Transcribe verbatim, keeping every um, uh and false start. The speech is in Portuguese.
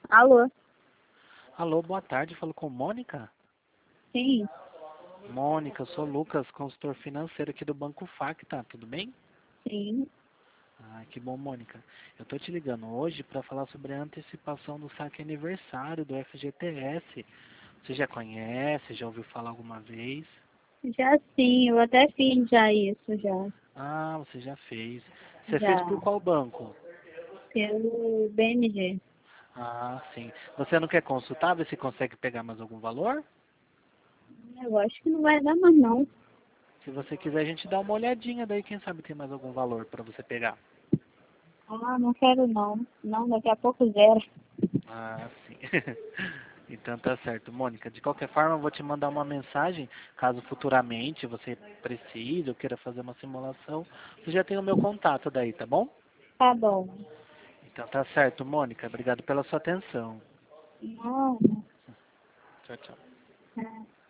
Alô? Alô, boa tarde, falo com Mônica. Sim, Mônica, eu sou Lucas, consultor financeiro aqui do Banco Facta, tudo bem? sim. Ah, que bom, Mônica. Eu tô te ligando hoje para falar sobre a antecipação do saque aniversário do F G T S. Você já conhece, já ouviu falar alguma vez? Já sim, eu até fiz já isso, já. Ah, você já fez. Você fez por Já. qual banco? Pelo B M G. Ah, sim. Você não quer consultar, ver se consegue pegar mais algum valor? Eu acho que não vai dar mais não. Se você quiser, a gente dá uma olhadinha, daí quem sabe tem mais algum valor para você pegar. Ah, não quero não. Não, daqui a pouco zero. Ah, sim. Então tá certo, Mônica. De qualquer forma, eu vou te mandar uma mensagem, caso futuramente você precise ou queira fazer uma simulação. Você já tem o meu contato daí, tá bom? Tá bom. Então tá certo, Mônica. Obrigado pela sua atenção. Não, Tchau, tchau. não.